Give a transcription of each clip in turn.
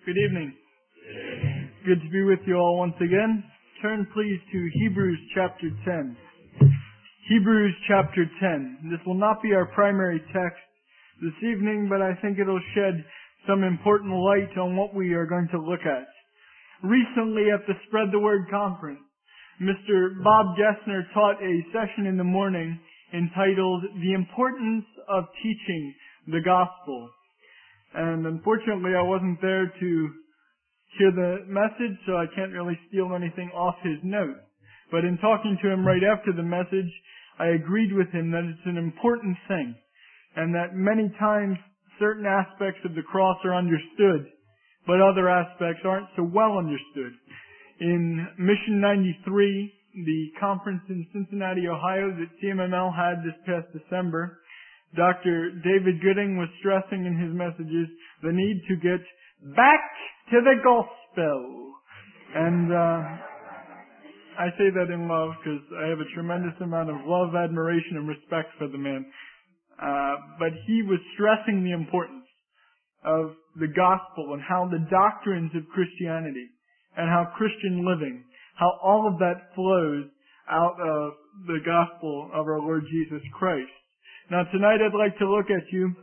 Good evening. Good to be with you all once again. Turn please to Hebrews chapter 10. Hebrews chapter 10. This will not be our primary text this evening, but I think it'll shed some important light on what we are going to look at. Recently at the Spread the Word conference, Mr. Bob Gessner taught a session in the morning entitled The Importance of Teaching the Gospel. And unfortunately I wasn't there to hear the message, so I can't really steal anything off his note. But in talking to him right after the message, I agreed with him that it's an important thing, and that many times certain aspects of the cross are understood, but other aspects aren't so well understood. In Mission 93, the conference in Cincinnati, Ohio that CMML had this past December, Dr. David Gooding was stressing in his messages the need to get back to the gospel. And I say that in love because I have a tremendous amount of love, admiration, and respect for the man. But he was stressing the importance of the gospel and how the doctrines of Christianity and how Christian living, how all of that flows out of the gospel of our Lord Jesus Christ. Now tonight I'd like to look at you,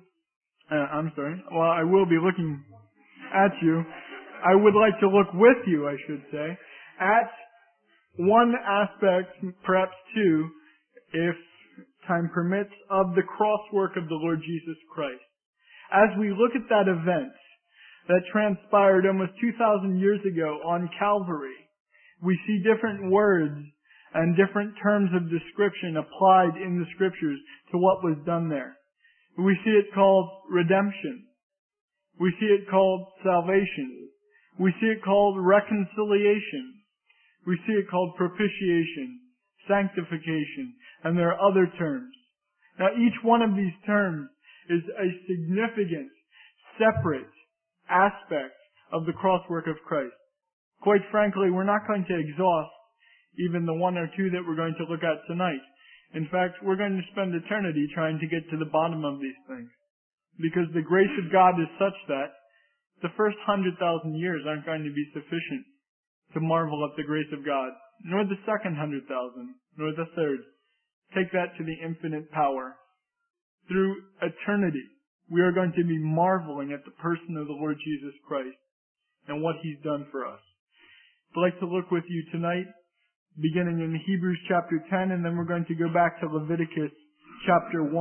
I will be looking at you. I would like to look with you, I should say, at one aspect, perhaps two, if time permits, of the crosswork of the Lord Jesus Christ. As we look at that event that transpired almost 2,000 years ago on Calvary, we see different words and different terms of description applied in the Scriptures to what was done there. We see it called redemption. We see it called salvation. We see it called reconciliation. We see it called propitiation, sanctification, and there are other terms. Now each one of these terms is a significant, separate aspect of the crosswork of Christ. Quite frankly, we're not going to exhaust even the one or two that we're going to look at tonight. In fact, we're going to spend eternity trying to get to the bottom of these things. Because the grace of God is such that the first 100,000 years aren't going to be sufficient to marvel at the grace of God, nor the second 100,000, nor the third. Take that to the infinite power. Through eternity, we are going to be marveling at the person of the Lord Jesus Christ and what He's done for us. I'd like to look with you tonight beginning in Hebrews chapter 10, and then we're going to go back to Leviticus chapter 1.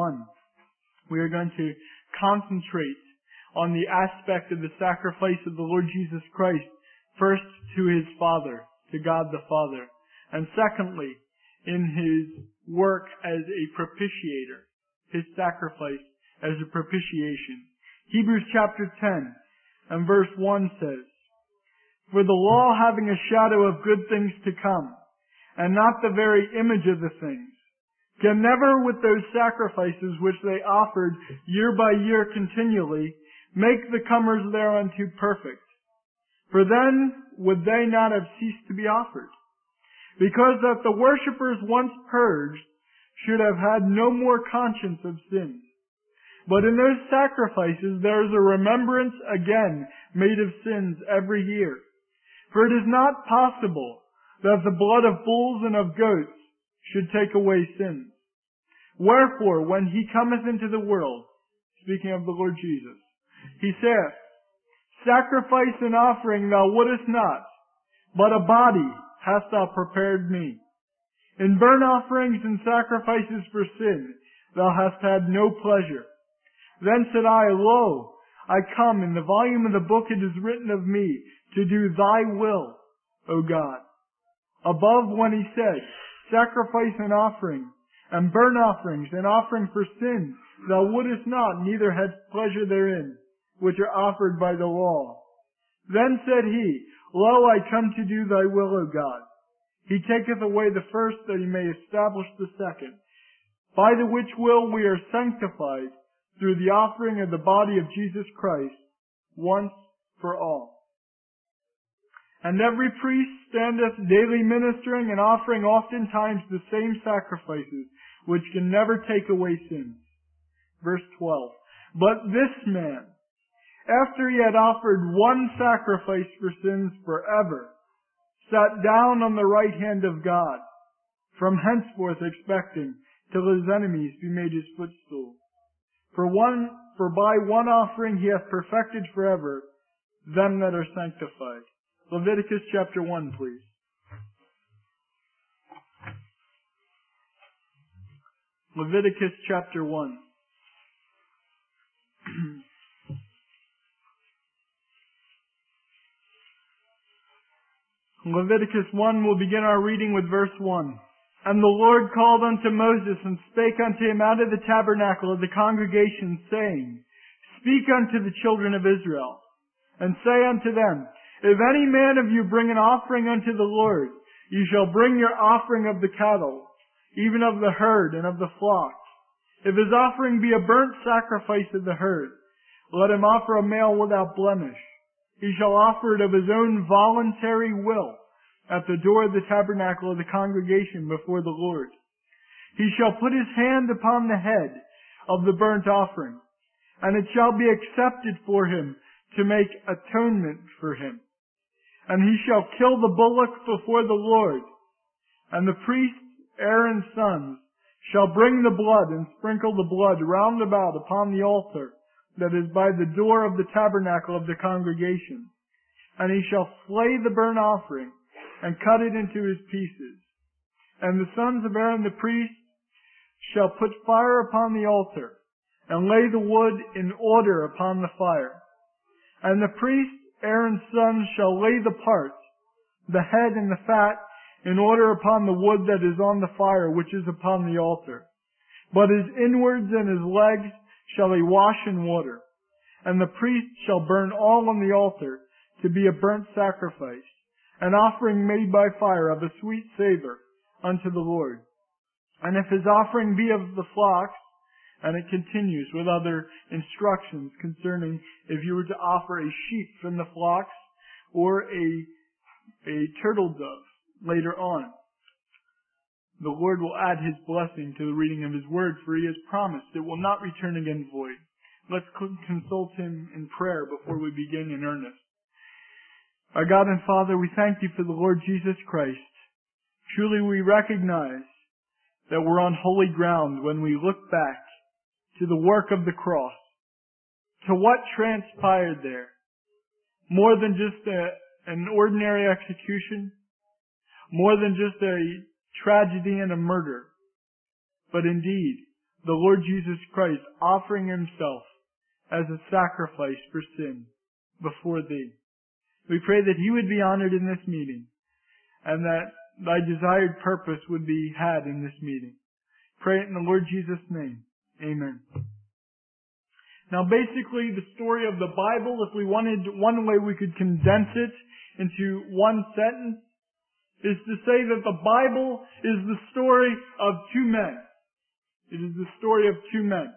We are going to concentrate on the aspect of the sacrifice of the Lord Jesus Christ, first to His Father, to God the Father, and secondly, in His work as a propitiator, His sacrifice as a propitiation. Hebrews chapter 10 and verse 1 says, "For the law having a shadow of good things to come, and not the very image of the things, can never with those sacrifices which they offered year by year continually, make the comers thereunto perfect. For then would they not have ceased to be offered. Because that the worshippers once purged should have had no more conscience of sin. But in those sacrifices there is a remembrance again made of sins every year. For it is not possible that the blood of bulls and of goats should take away sins. Wherefore, when He cometh into the world," speaking of the Lord Jesus, He saith, "Sacrifice and offering thou wouldest not, but a body hast thou prepared me. In burnt offerings and sacrifices for sin thou hast had no pleasure. Then said I, Lo, I come, in the volume of the book it is written of me, to do thy will, O God." Above, when He said, "Sacrifice and offering, and burnt offerings, and offering for sin, thou wouldest not, neither hadst pleasure therein, which are offered by the law. Then said He, Lo, I come to do thy will, O God. He taketh away the first, that He may establish the second. By the which will we are sanctified, through the offering of the body of Jesus Christ, once for all. And every priest standeth daily ministering and offering oftentimes the same sacrifices, which can never take away sins." Verse 12. "But this man, after he had offered one sacrifice for sins forever, sat down on the right hand of God, from henceforth expecting till his enemies be made his footstool. For by one offering he hath perfected forever them that are sanctified. Leviticus chapter 1, please. Leviticus chapter 1. Leviticus 1, we'll begin our reading with verse 1. And the Lord called unto Moses, and spake unto him out of the tabernacle of the congregation, saying, Speak unto the children of Israel, and say unto them, If any man of you bring an offering unto the Lord, you shall bring your offering of the cattle, even of the herd and of the flock. If his offering be a burnt sacrifice of the herd, let him offer a male without blemish. He shall offer it of his own voluntary will at the door of the tabernacle of the congregation before the Lord. He shall put his hand upon the head of the burnt offering, and it shall be accepted for him to make atonement for him. And he shall kill the bullock before the Lord, and the priest Aaron's sons shall bring the blood and sprinkle the blood round about upon the altar that is by the door of the tabernacle of the congregation. And he shall slay the burnt offering and cut it into his pieces. And the sons of Aaron the priest shall put fire upon the altar and lay the wood in order upon the fire. And the priest Aaron's sons shall lay the parts, the head and the fat, in order upon the wood that is on the fire which is upon the altar. But his inwards and his legs shall they wash in water. And the priest shall burn all on the altar to be a burnt sacrifice, an offering made by fire of a sweet savor unto the Lord. And if his offering be of the flocks, and it continues with other instructions concerning if you were to offer a sheep from the flocks or a turtle dove later on. The Lord will add his blessing to the reading of his word, for he has promised it will not return again void. Let's consult him in prayer before we begin in earnest. Our God and Father, we thank you for the Lord Jesus Christ. Truly we recognize that we're on holy ground when we look back to the work of the cross, to what transpired there. More than just an ordinary execution, more than just a tragedy and a murder, but indeed the Lord Jesus Christ offering himself as a sacrifice for sin before thee. We pray that he would be honored in this meeting, and that thy desired purpose would be had in this meeting. Pray it in the Lord Jesus' name. Amen. Now basically the story of the Bible, if we wanted one way we could condense it into one sentence, is to say that the Bible is the story of two men. It is the story of two men.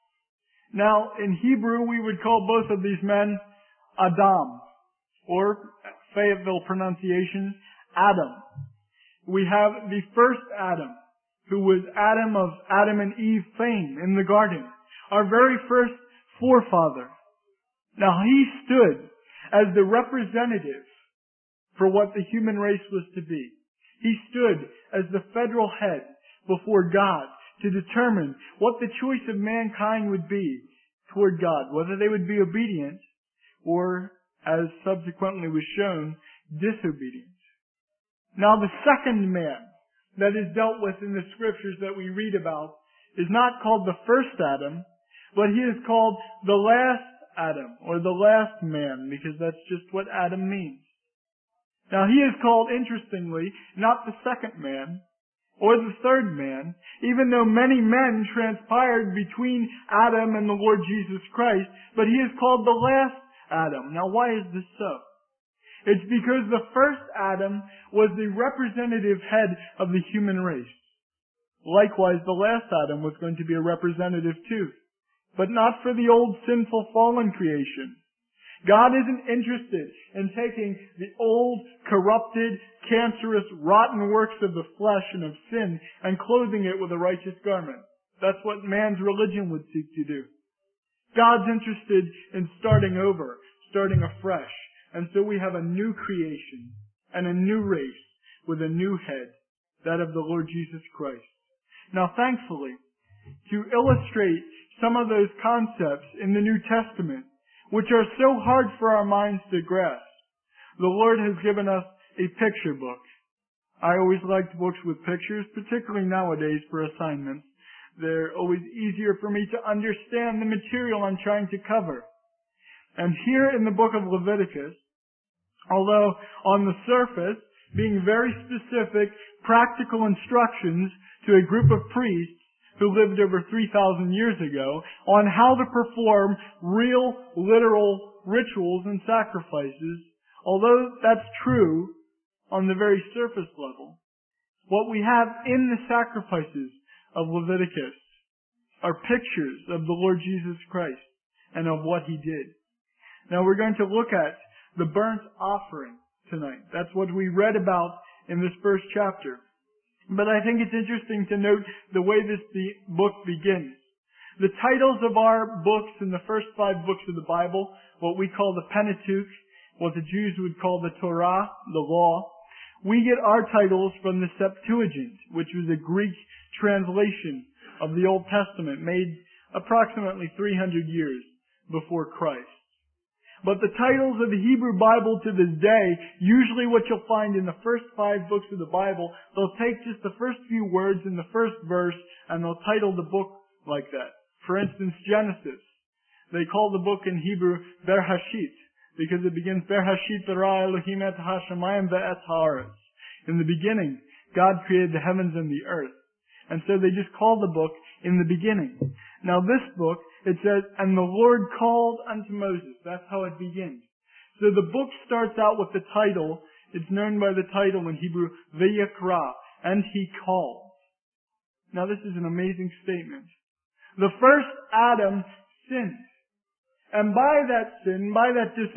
Now in Hebrew we would call both of these men Adam, or Fayetteville pronunciation, Adam. We have the first Adam, who was Adam of Adam and Eve fame in the garden, our very first forefather. Now he stood as the representative for what the human race was to be. He stood as the federal head before God to determine what the choice of mankind would be toward God, whether they would be obedient or, as subsequently was shown, disobedient. Now the second man that is dealt with in the scriptures that we read about is not called the first Adam, but he is called the last Adam, or the last man, because that's just what Adam means. Now he is called, interestingly, not the second man, or the third man, even though many men transpired between Adam and the Lord Jesus Christ, but he is called the last Adam. Now why is this so? It's because the first Adam was the representative head of the human race. Likewise, the last Adam was going to be a representative too, but not for the old sinful fallen creation. God isn't interested in taking the old, corrupted, cancerous, rotten works of the flesh and of sin and clothing it with a righteous garment. That's what man's religion would seek to do. God's interested in starting over, starting afresh. And so we have a new creation and a new race with a new head, that of the Lord Jesus Christ. Now, thankfully, to illustrate some of those concepts in the New Testament, which are so hard for our minds to grasp, the Lord has given us a picture book. I always liked books with pictures, particularly nowadays for assignments. They're always easier for me to understand the material I'm trying to cover. And here in the book of Leviticus, although on the surface, being very specific, practical instructions to a group of priests who lived over 3,000 years ago on how to perform real, literal rituals and sacrifices, although that's true on the very surface level, what we have in the sacrifices of Leviticus are pictures of the Lord Jesus Christ and of what He did. Now we're going to look at the burnt offering tonight. That's what we read about in this first chapter. But I think it's interesting to note the way this book begins. The titles of our books in the first 5 books of the Bible, what we call the Pentateuch, what the Jews would call the Torah, the law, we get our titles from the Septuagint, which was a Greek translation of the Old Testament made approximately 300 years before Christ. But the titles of the Hebrew Bible to this day, usually what you'll find in the first 5 books of the Bible, they'll take just the first few words in the first verse and they'll title the book like that. For instance, Genesis. They call the book in Hebrew Bereshit, because it begins Bereshit bara Elohim et hashamayim ve'et haaretz. In the beginning, God created the heavens and the earth. And so they just call the book in the beginning. Now this book, it says, and the Lord called unto Moses. That's how it begins. So the book starts out with the title. It's known by the title in Hebrew, Vayikra, and He called. Now this is an amazing statement. The first Adam sinned. And by that sin, by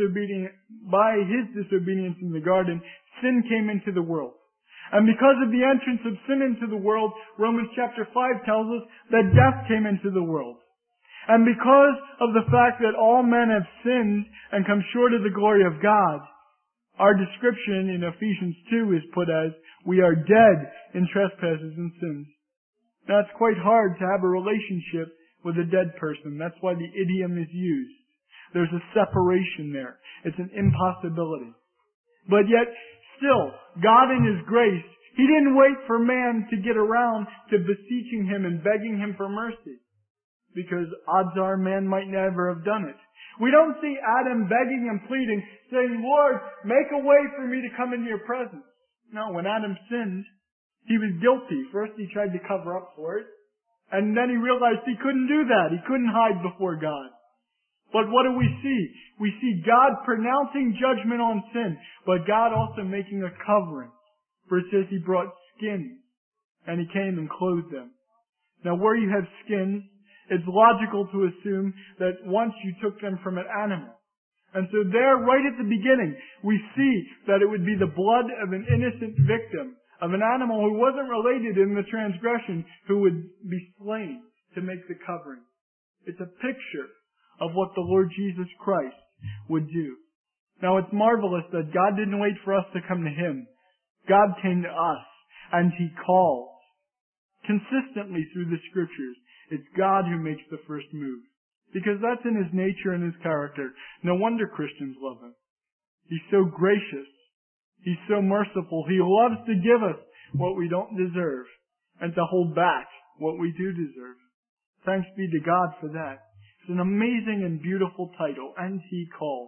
his disobedience in the garden, sin came into the world. And because of the entrance of sin into the world, Romans chapter 5 tells us that death came into the world. And because of the fact that all men have sinned and come short of the glory of God, our description in Ephesians 2 is put as, we are dead in trespasses and sins. Now it's quite hard to have a relationship with a dead person. That's why the idiom is used. There's a separation there. It's an impossibility. But yet, still, God in His grace, He didn't wait for man to get around to beseeching Him and begging Him for mercy. Because odds are man might never have done it. We don't see Adam begging and pleading, saying, Lord, make a way for me to come into your presence. No, when Adam sinned, he was guilty. First he tried to cover up for it, and then he realized he couldn't do that. He couldn't hide before God. But what do we see? We see God pronouncing judgment on sin, but God also making a covering. For it says He brought skins, and He came and clothed them. Now where you have skins, it's logical to assume that once you took them from an animal. And so there, right at the beginning, we see that it would be the blood of an innocent victim, of an animal who wasn't related in the transgression, who would be slain to make the covering. It's a picture of what the Lord Jesus Christ would do. Now it's marvelous that God didn't wait for us to come to Him. God came to us, and He called. Consistently through the Scriptures, it's God who makes the first move. Because that's in His nature and His character. No wonder Christians love Him. He's so gracious. He's so merciful. He loves to give us what we don't deserve and to hold back what we do deserve. Thanks be to God for that. It's an amazing and beautiful title, and He called.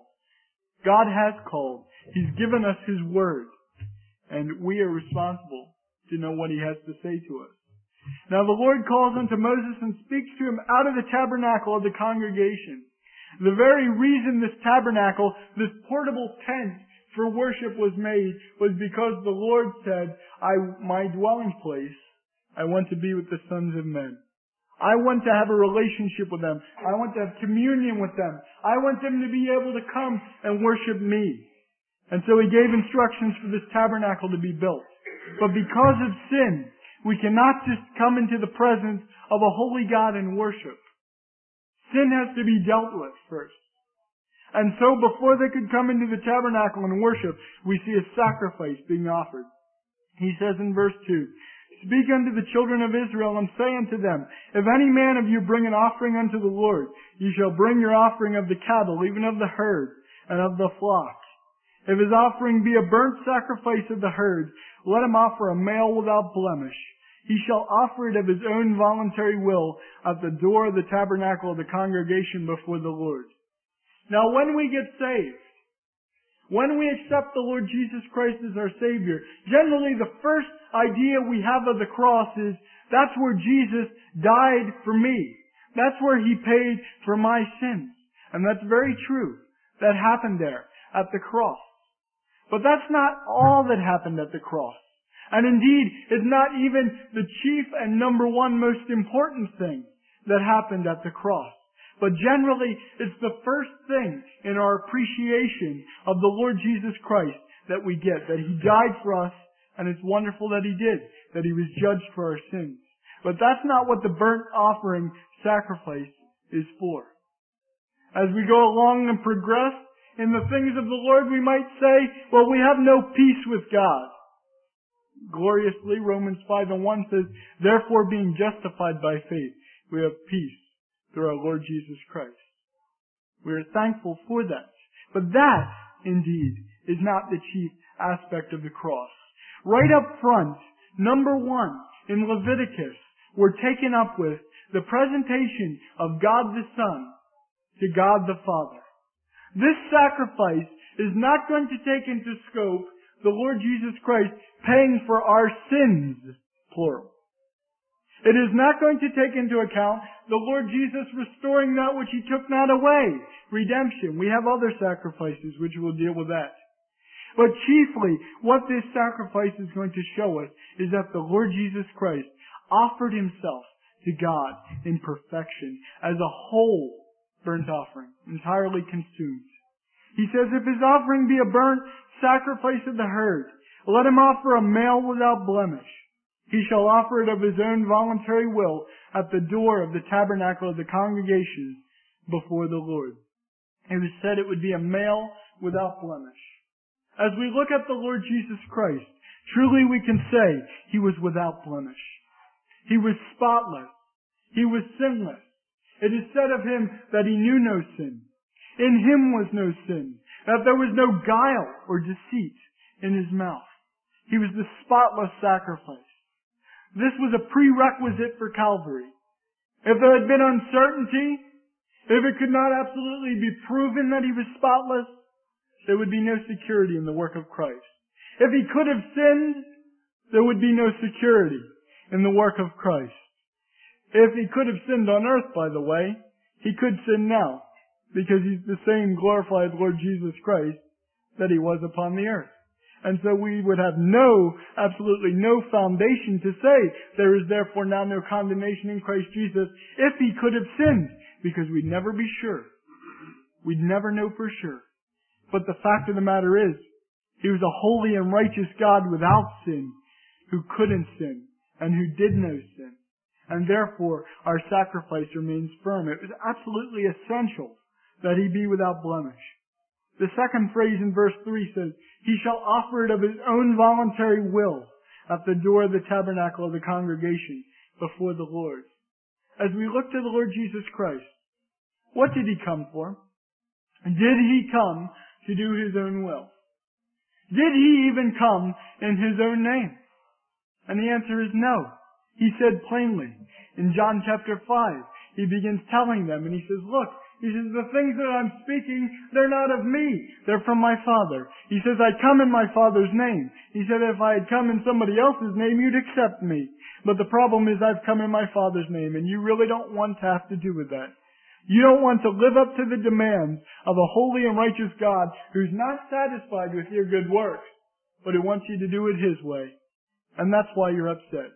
God has called. He's given us His word, and we are responsible to know what He has to say to us. Now the Lord calls unto Moses and speaks to him out of the tabernacle of the congregation. The very reason this tabernacle, this portable tent for worship was made was because the Lord said, my dwelling place, I want to be with the sons of men. I want to have a relationship with them. I want to have communion with them. I want them to be able to come and worship me. And so He gave instructions for this tabernacle to be built. But because of sin, we cannot just come into the presence of a holy God and worship. Sin has to be dealt with first. And so before they could come into the tabernacle and worship, we see a sacrifice being offered. He says in verse 2, Speak unto the children of Israel, and say unto them, If any man of you bring an offering unto the Lord, ye shall bring your offering of the cattle, even of the herd, and of the flock. If his offering be a burnt sacrifice of the herd, let him offer a male without blemish. He shall offer it of his own voluntary will at the door of the tabernacle of the congregation before the Lord. Now when we get saved, when we accept the Lord Jesus Christ as our Savior, generally the first idea we have of the cross is, that's where Jesus died for me. That's where He paid for my sins. And that's very true. That happened there at the cross. But that's not all that happened at the cross. And indeed, it's not even the chief and number one most important thing that happened at the cross. But generally, it's the first thing in our appreciation of the Lord Jesus Christ that we get, that He died for us, and it's wonderful that He did, that He was judged for our sins. But that's not what the burnt offering sacrifice is for. As we go along and progress in the things of the Lord, we might say, well, we have no peace with God. Gloriously, Romans 5:1 says, Therefore, being justified by faith, we have peace through our Lord Jesus Christ. We are thankful for that. But that, indeed, is not the chief aspect of the cross. Right up front, number 1, in Leviticus, we're taken up with the presentation of God the Son to God the Father. This sacrifice is not going to take into scope the Lord Jesus Christ paying for our sins, plural. It is not going to take into account the Lord Jesus restoring that which He took not away, redemption. We have other sacrifices which will deal with that. But chiefly, what this sacrifice is going to show us is that the Lord Jesus Christ offered Himself to God in perfection as a whole burnt offering, entirely consumed. He says, if His offering be a burnt sacrifice of the herd, let Him offer a male without blemish. He shall offer it of His own voluntary will at the door of the tabernacle of the congregation before the Lord. It was said it would be a male without blemish. As we look at the Lord Jesus Christ, truly we can say He was without blemish. He was spotless. He was sinless. It is said of Him that He knew no sin. In Him was no sin, that there was no guile or deceit in His mouth. He was the spotless sacrifice. This was a prerequisite for Calvary. If there had been uncertainty, if it could not absolutely be proven that He was spotless, there would be no security in the work of Christ. If He could have sinned, there would be no security in the work of Christ. If He could have sinned on earth, by the way, He could sin now, because He's the same glorified Lord Jesus Christ that He was upon the earth. And so we would have absolutely no foundation to say there is therefore now no condemnation in Christ Jesus if He could have sinned, because we'd never be sure. We'd never know for sure. But the fact of the matter is, He was a holy and righteous God without sin, who couldn't sin, and who did no sin. And therefore, our sacrifice remains firm. It was absolutely essential that He be without blemish. The second phrase in verse 3 says, He shall offer it of His own voluntary will at the door of the tabernacle of the congregation before the Lord. As we look to the Lord Jesus Christ, what did He come for? Did He come to do His own will? Did He even come in His own name? And the answer is no. He said plainly in John chapter 5, He begins telling them, and He says, look, He says, the things that I'm speaking, they're not of me. They're from my Father. He says, I come in my Father's name. He said, if I had come in somebody else's name, you'd accept me. But the problem is I've come in my Father's name, and you really don't want to have to do with that. You don't want to live up to the demands of a holy and righteous God who's not satisfied with your good works, but who wants you to do it His way. And that's why you're upset.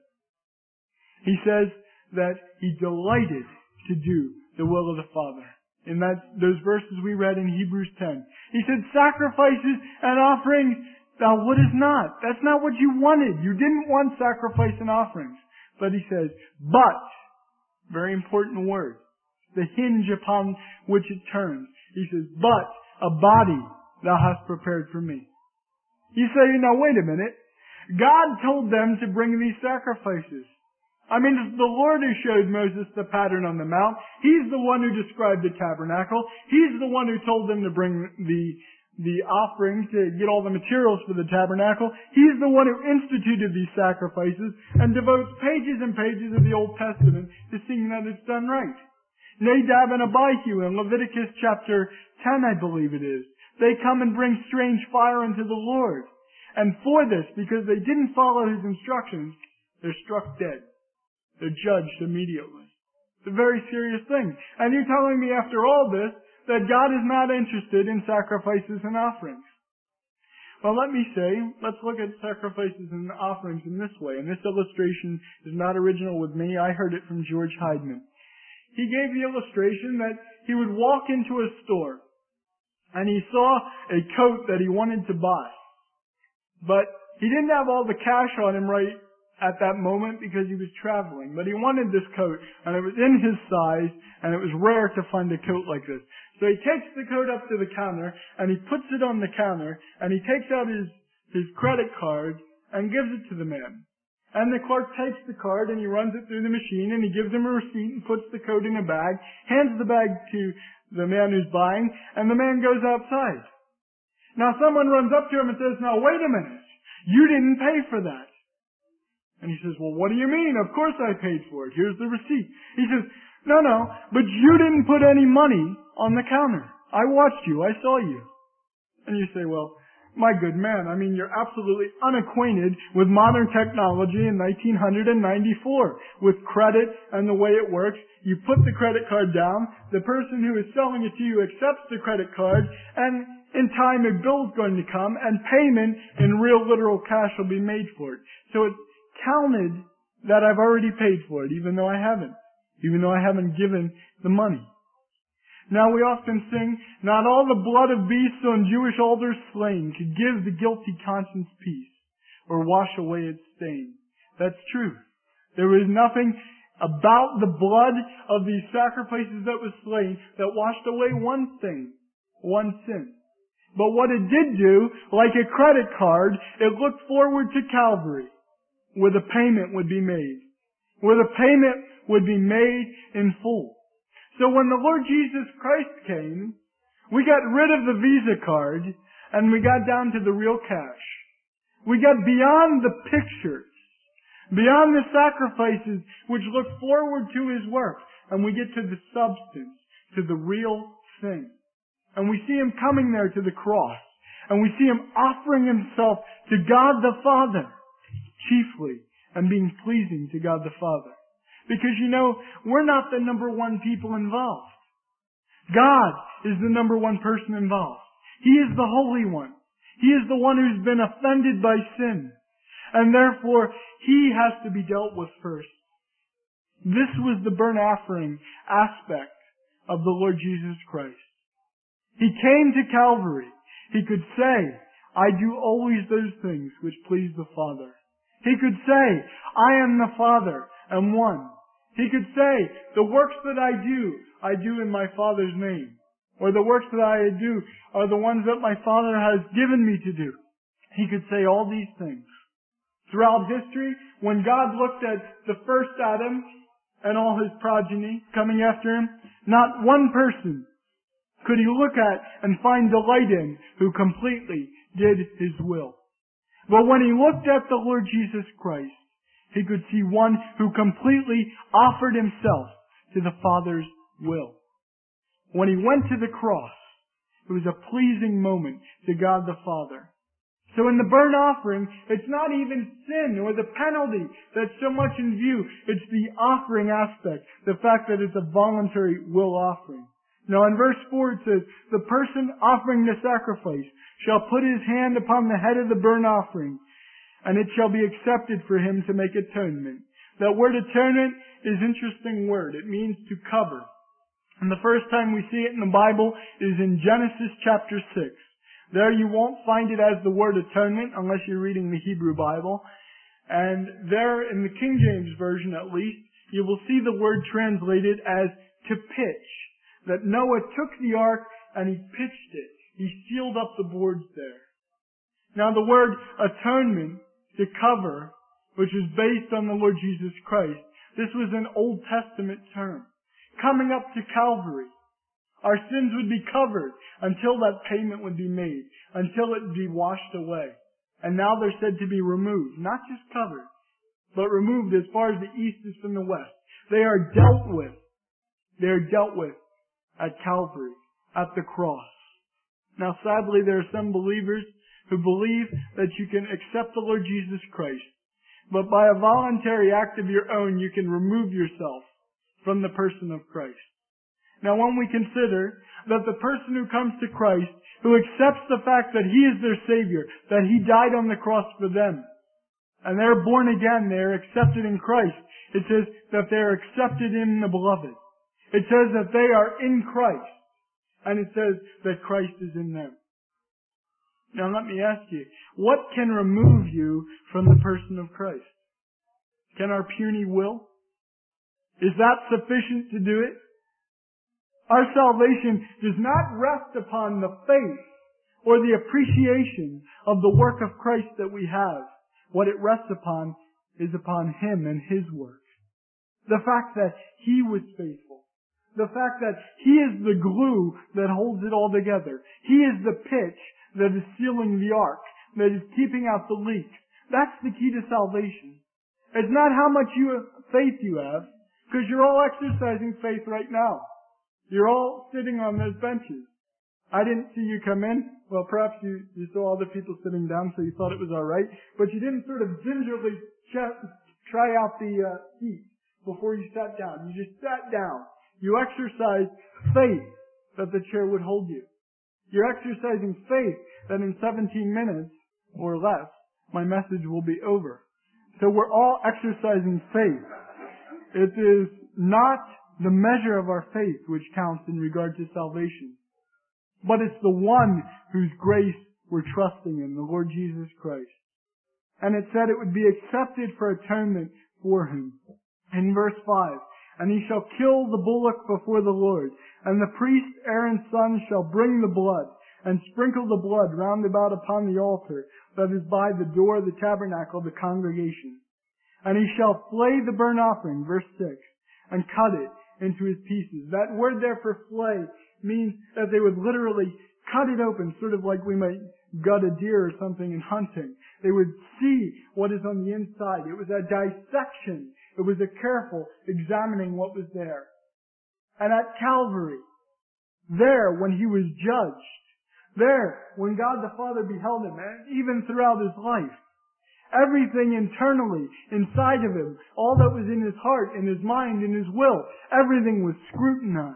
He says that He delighted to do the will of the Father. In those verses we read in Hebrews 10. He said, sacrifices and offerings thou wouldest not. That's not what you wanted. You didn't want sacrifice and offerings. But He says, but, very important word, the hinge upon which it turns. He says, but a body thou hast prepared for me. You say, now wait a minute. God told them to bring these sacrifices. I mean, it's the Lord who showed Moses the pattern on the mount. He's the one who described the tabernacle. He's the one who told them to bring the offering to get all the materials for the tabernacle. He's the one who instituted these sacrifices and devotes pages and pages of the Old Testament to seeing that it's done right. Nadab and Abihu in Leviticus chapter 10, I believe it is. They come and bring strange fire unto the Lord. And for this, because they didn't follow His instructions, they're struck dead. They're judged immediately. It's a very serious thing. And you're telling me after all this that God is not interested in sacrifices and offerings. Well, let me say, let's look at sacrifices and offerings in this way. And this illustration is not original with me. I heard it from George Heidman. He gave the illustration that he would walk into a store and he saw a coat that he wanted to buy. But he didn't have all the cash on him right at that moment because he was traveling. But he wanted this coat, and it was in his size, and it was rare to find a coat like this. So he takes the coat up to the counter, and he puts it on the counter, and he takes out his credit card and gives it to the man. And the clerk takes the card, and he runs it through the machine, and he gives him a receipt and puts the coat in a bag, hands the bag to the man who's buying, and the man goes outside. Now someone runs up to him and says, now wait a minute, you didn't pay for that. And he says, well, what do you mean? Of course I paid for it. Here's the receipt. He says, no, but you didn't put any money on the counter. I watched you. I saw you. And you say, well, my good man, I mean, you're absolutely unacquainted with modern technology in 1994. With credit and the way it works, you put the credit card down, the person who is selling it to you accepts the credit card, and in time a bill's going to come, and payment in real literal cash will be made for it. So it's counted that I've already paid for it, even though I haven't given the money. Now we often sing, not all the blood of beasts on Jewish altars slain could give the guilty conscience peace or wash away its stain. That's true. There was nothing about the blood of these sacrifices that was slain that washed away one thing, one sin. But what it did do, like a credit card, it looked forward to Calvary, where the payment would be made. Where the payment would be made in full. So when the Lord Jesus Christ came, we got rid of the Visa card and we got down to the real cash. We got beyond the pictures, beyond the sacrifices which look forward to His work, and we get to the substance, to the real thing. And we see Him coming there to the cross, and we see Him offering Himself to God the Father, chiefly, and being pleasing to God the Father. Because we're not the number one people involved. God is the number one person involved. He is the Holy One. He is the one who's been offended by sin. And therefore, He has to be dealt with first. This was the burnt offering aspect of the Lord Jesus Christ. He came to Calvary. He could say, I do always those things which please the Father. He could say, I am the Father and one. He could say, the works that I do in my Father's name. Or the works that I do are the ones that my Father has given me to do. He could say all these things. Throughout history, when God looked at the first Adam and all his progeny coming after him, not one person could He look at and find delight in who completely did His will. But when He looked at the Lord Jesus Christ, He could see one who completely offered Himself to the Father's will. When He went to the cross, it was a pleasing moment to God the Father. So in the burnt offering, it's not even sin or the penalty that's so much in view. It's the offering aspect, the fact that it's a voluntary will offering. Now in verse 4 it says, the person offering the sacrifice shall put his hand upon the head of the burnt offering, and it shall be accepted for him to make atonement. That word atonement is an interesting word. It means to cover. And the first time we see it in the Bible is in Genesis chapter 6. There you won't find it as the word atonement unless you're reading the Hebrew Bible. And there in the King James Version at least, you will see the word translated as to pitch. That Noah took the ark and he pitched it. He sealed up the boards there. Now the word atonement, to cover, which is based on the Lord Jesus Christ, this was an Old Testament term. Coming up to Calvary, our sins would be covered until that payment would be made, until it would be washed away. And now they're said to be removed, not just covered, but removed as far as the east is from the west. They are dealt with. They are dealt with at Calvary, at the cross. Now sadly, there are some believers who believe that you can accept the Lord Jesus Christ, but by a voluntary act of your own, you can remove yourself from the person of Christ. Now when we consider that the person who comes to Christ, who accepts the fact that He is their Savior, that He died on the cross for them, and they're born again, they're accepted in Christ, it says that they're accepted in the Beloved. It says that they are in Christ, and it says that Christ is in them. Now let me ask you, what can remove you from the person of Christ? Can our puny will? Is that sufficient to do it? Our salvation does not rest upon the faith or the appreciation of the work of Christ that we have. What it rests upon is upon Him and His work. The fact that He was faithful. The fact that He is the glue that holds it all together. He is the pitch that is sealing the ark, that is keeping out the leak. That's the key to salvation. It's not how much faith you have, because you're all exercising faith right now. You're all sitting on those benches. I didn't see you come in. Well, perhaps you saw other people sitting down, so you thought it was all right. But you didn't sort of gingerly try out the seat before you sat down. You just sat down. You exercised faith that the chair would hold you. You're exercising faith that in 17 minutes or less, my message will be over. So we're all exercising faith. It is not the measure of our faith which counts in regard to salvation, but it's the one whose grace we're trusting in, the Lord Jesus Christ. And it said it would be accepted for atonement for Him. In verse 5, and he shall kill the bullock before the Lord, and the priest Aaron's son shall bring the blood, and sprinkle the blood round about upon the altar that is by the door of the tabernacle of the congregation. And he shall flay the burnt offering, verse 6, and cut it into his pieces. That word there for flay means that they would literally cut it open, sort of like we might gut a deer or something in hunting. They would see what is on the inside. It was a dissection. It was a careful examining what was there. And at Calvary, there when he was judged, there when God the Father beheld him, and even throughout his life, everything internally, inside of him, all that was in his heart, in his mind, in his will, everything was scrutinized.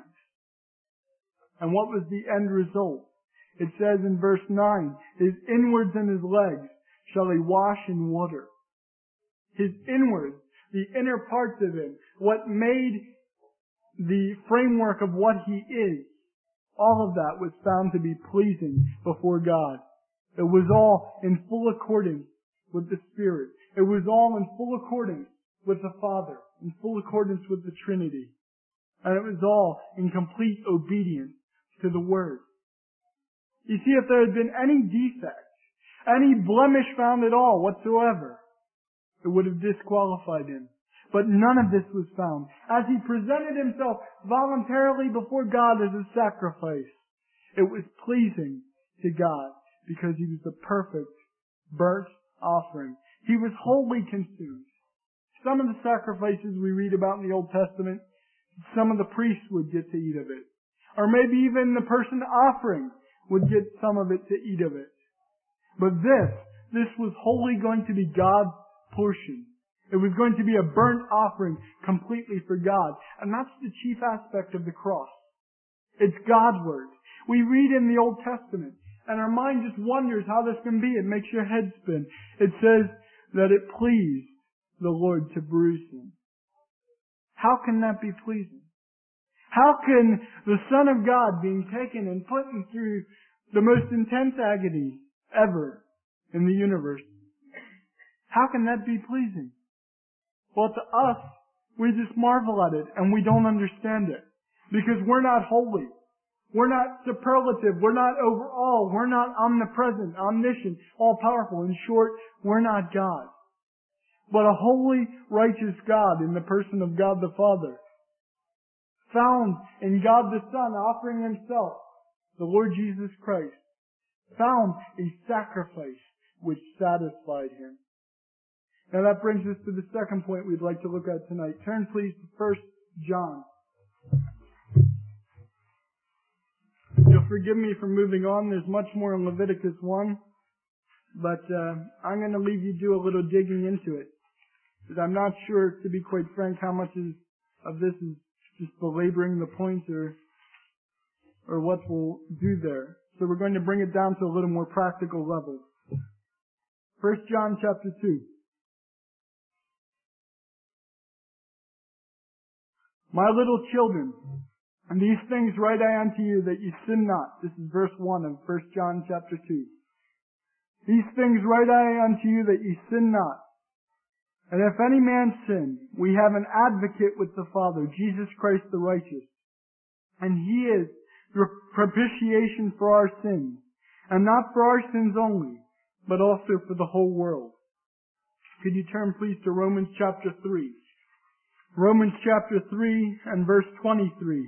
And what was the end result? It says in verse 9, his inwards and his legs shall he wash in water. His inwards, the inner parts of him, what made the framework of what he is, all of that was found to be pleasing before God. It was all in full accordance with the Spirit. It was all in full accordance with the Father, in full accordance with the Trinity. And it was all in complete obedience to the Word. You see, if there had been any defect, any blemish found at all whatsoever, it would have disqualified him. But none of this was found. As he presented himself voluntarily before God as a sacrifice, it was pleasing to God because he was the perfect burnt offering. He was wholly consumed. Some of the sacrifices we read about in the Old Testament, some of the priests would get to eat of it. Or maybe even the person offering would get some of it to eat of it. But this was wholly going to be God's portion. It was going to be a burnt offering completely for God. And that's the chief aspect of the cross. It's God's Word. We read in the Old Testament, and our mind just wonders how this can be. It makes your head spin. It says that it pleased the Lord to bruise him. How can that be pleasing? How can the Son of God being taken and put through the most intense agony ever in the universe, how can that be pleasing? Well, to us, we just marvel at it and we don't understand it. Because we're not holy. We're not superlative. We're not overall. We're not omnipresent, omniscient, all-powerful. In short, we're not God. But a holy, righteous God in the person of God the Father, found in God the Son offering Himself, the Lord Jesus Christ, found a sacrifice which satisfied Him. Now that brings us to the second point we'd like to look at tonight. Turn please to 1 John. You'll forgive me for moving on. There's much more in Leviticus 1. But I'm going to leave you do a little digging into it. Because I'm not sure, to be quite frank, how much of this is just belaboring the point or what we'll do there. So we're going to bring it down to a little more practical level. 1 John chapter 2. My little children, and these things write I unto you, that ye sin not. This is verse 1 of 1 John chapter 2. These things write I unto you, that ye sin not. And if any man sin, we have an advocate with the Father, Jesus Christ the righteous. And He is the propitiation for our sins, and not for our sins only, but also for the whole world. Could you turn please to Romans chapter 3? Romans chapter 3 and verse 23.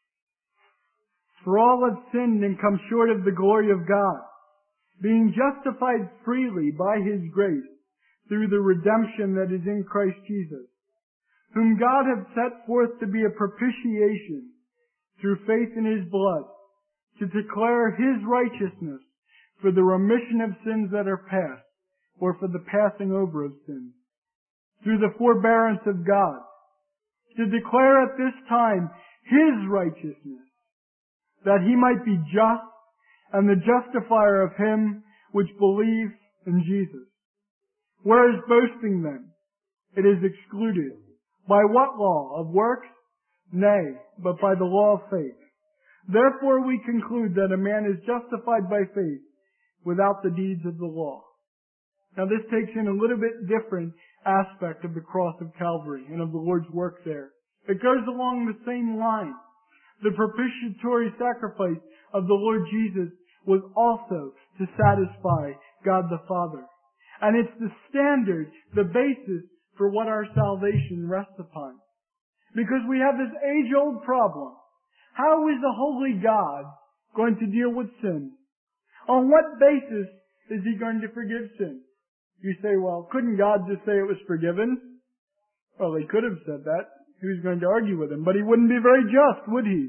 For all have sinned and come short of the glory of God, being justified freely by His grace, through the redemption that is in Christ Jesus, whom God hath set forth to be a propitiation through faith in His blood, to declare His righteousness for the remission of sins that are past, or for the passing over of sins, through the forbearance of God, to declare at this time His righteousness, that He might be just and the justifier of him which believe in Jesus. Where is boasting then? It is excluded. By what law? Of works? Nay, but by the law of faith. Therefore we conclude that a man is justified by faith without the deeds of the law. Now this takes in a little bit different aspect of the cross of Calvary and of the Lord's work there. It goes along the same line. The propitiatory sacrifice of the Lord Jesus was also to satisfy God the Father. And it's the standard, the basis for what our salvation rests upon. Because we have this age-old problem. How is a holy God going to deal with sin? On what basis is He going to forgive sin? You say, well, couldn't God just say it was forgiven? Well, He could have said that. Who's going to argue with Him? But He wouldn't be very just, would He?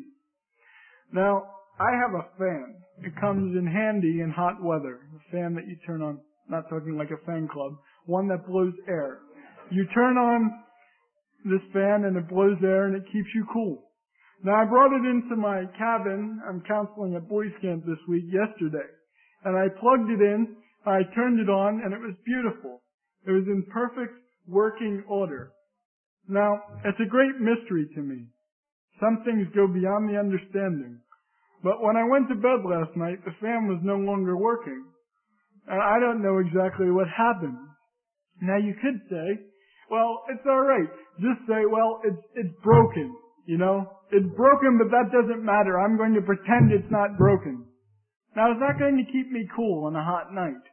Now, I have a fan. It comes in handy in hot weather. A fan that you turn on, not talking like a fan club, one that blows air. You turn on this fan and it blows air and it keeps you cool. Now, I brought it into my cabin. I'm counseling at boys camp this week, yesterday. And I plugged it in, I turned it on, and it was beautiful. It was in perfect working order. Now, it's a great mystery to me. Some things go beyond the understanding. But when I went to bed last night, the fan was no longer working. And I don't know exactly what happened. Now you could say, well, it's alright. Just say, well, it's broken. You know? It's broken, but that doesn't matter. I'm going to pretend it's not broken. Now, is that going to keep me cool on a hot night?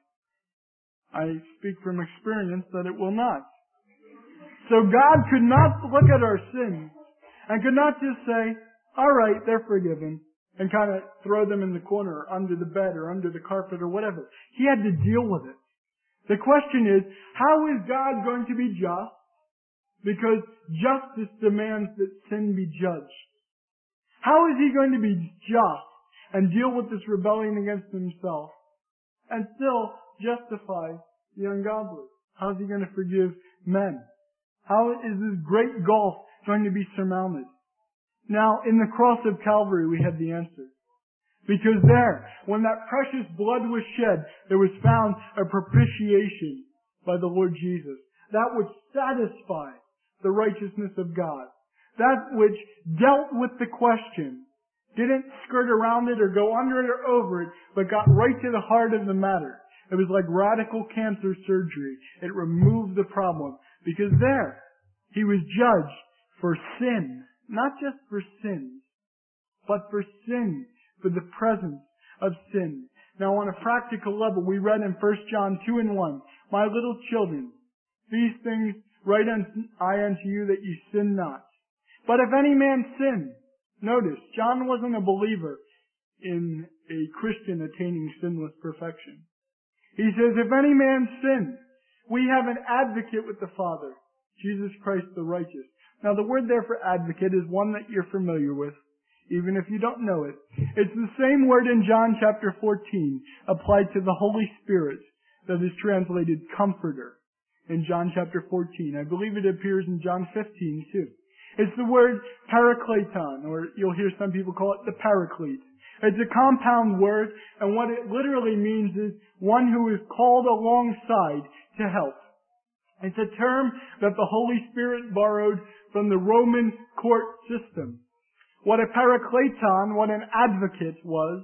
I speak from experience that it will not. So God could not look at our sins and could not just say, alright, they're forgiven, and kind of throw them in the corner or under the bed or under the carpet or whatever. He had to deal with it. The question is, how is God going to be just? Because justice demands that sin be judged. How is He going to be just and deal with this rebellion against Himself and still justify the ungodly? How is He going to forgive men? How is this great gulf going to be surmounted? Now, in the cross of Calvary, we have the answer. Because there, when that precious blood was shed, there was found a propitiation by the Lord Jesus. That which satisfied the righteousness of God. That which dealt with the question. Didn't skirt around it or go under it or over it, but got right to the heart of the matter. It was like radical cancer surgery. It removed the problem. Because there, He was judged for sin. Not just for sins, but for sin, for the presence of sin. Now on a practical level, we read in 1 John 2:1, "My little children, these things write I unto you that you sin not. But if any man sin," notice, John wasn't a believer in a Christian attaining sinless perfection. He says, "If any man sin, we have an advocate with the Father, Jesus Christ the righteous." Now the word there for advocate is one that you're familiar with, even if you don't know it. It's the same word in John chapter 14, applied to the Holy Spirit, that is translated comforter in John chapter 14. I believe it appears in John 15 too. It's the word parakleton, or you'll hear some people call it the paraclete. It's a compound word, and what it literally means is one who is called alongside to help. It's a term that the Holy Spirit borrowed from the Roman court system. What a parakleton, what an advocate was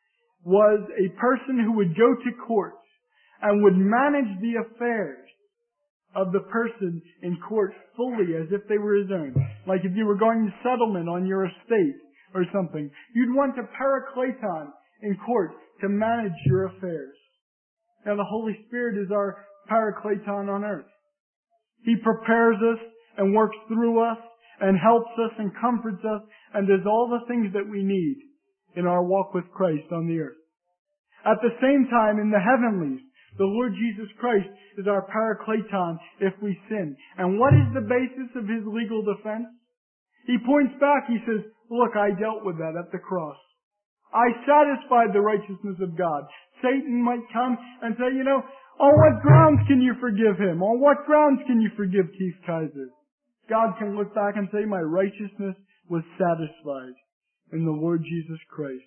a person who would go to court and would manage the affairs of the person in court fully as if they were his own. Like if you were going to settlement on your estate or something, you'd want a parakleton in court to manage your affairs. Now the Holy Spirit is our parakleton on earth. He prepares us and works through us and helps us and comforts us and does all the things that we need in our walk with Christ on the earth. At the same time, in the heavenlies, the Lord Jesus Christ is our parakleton if we sin. And what is the basis of His legal defense? He points back, He says, "Look, I dealt with that at the cross. I satisfied the righteousness of God." Satan might come and say, on what grounds can you forgive him? On what grounds can you forgive Keith Kaiser? God can look back and say, "My righteousness was satisfied in the Lord Jesus Christ."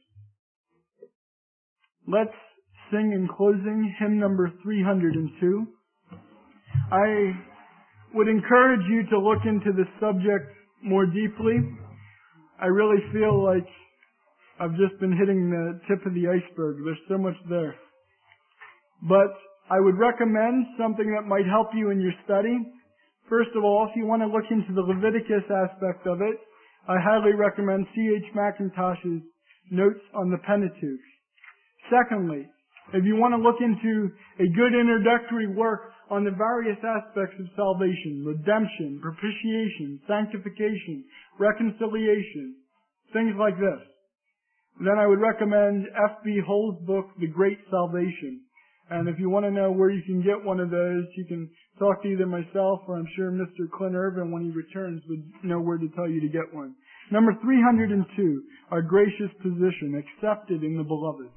Let's sing in closing hymn number 302. I would encourage you to look into this subject more deeply. I really feel like I've just been hitting the tip of the iceberg. There's so much there. But I would recommend something that might help you in your study. First of all, if you want to look into the Leviticus aspect of it, I highly recommend C.H. Mackintosh's Notes on the Pentateuch. Secondly, if you want to look into a good introductory work on the various aspects of salvation, redemption, propitiation, sanctification, reconciliation, things like this, then I would recommend F.B. Hull's book, The Great Salvation. And if you want to know where you can get one of those, you can talk to either myself or I'm sure Mr. Clint Irvin, when he returns, would know where to tell you to get one. Number 302, Our Gracious Position, Accepted in the Beloved.